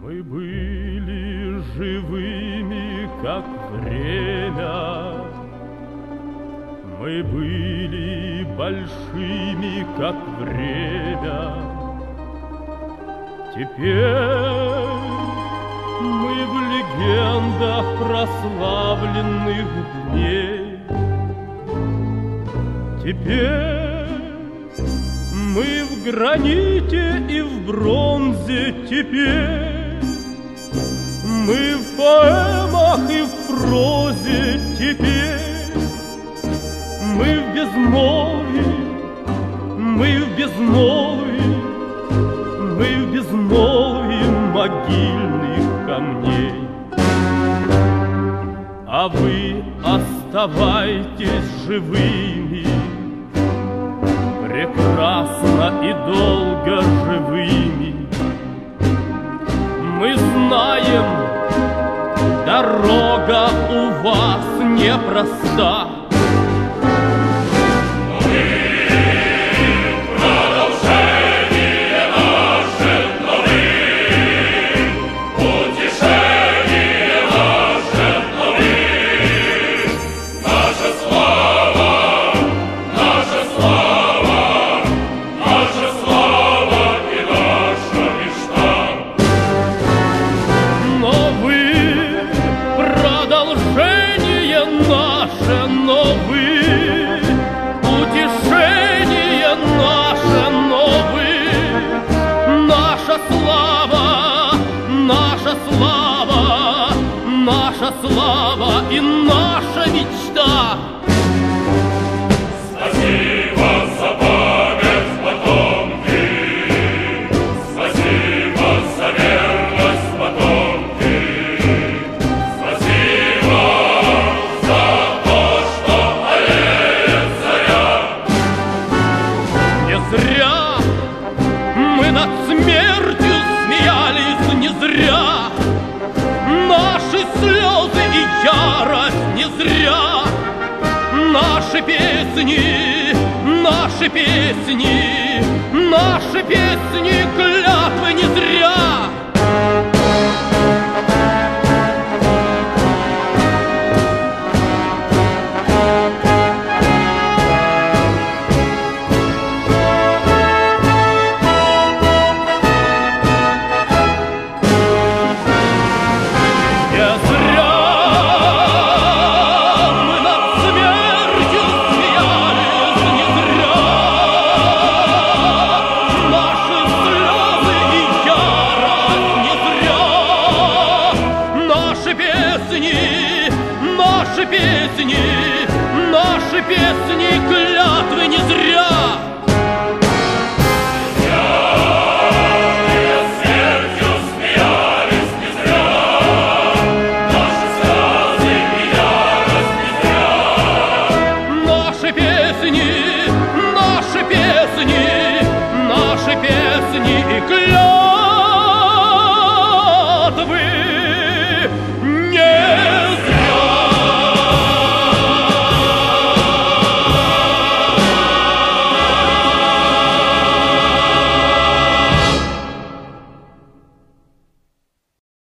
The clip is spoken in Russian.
Мы были живыми, как время. Мы были большими, как время. Теперь мы в легендах прославленных дней. Теперь мы в граните и в бронзе. Теперь мы в поэмах и в прозе. Теперь мы в безмолвии, мы в безмолвии, мы в безмолвии могильных камней. А вы оставайтесь живыми, прекрасно и долго живыми. Мы знаем, дорога у вас непроста. Наша слава и наша мечта. Спасибо за память потомки, спасибо за верность потомки, спасибо за то, что аллеет заря. Не зря мы над смертью смеялись, не зря наши слезы и ярость, не зря наши песни, наши песни, наши песни, клятвы, не зря. Наши песни, наши песни, клятвы, не зря. Смертью смеялись, не зря. Наши слезы и ярость, не зря. Наши песни, наши песни, наши песни и клятвы.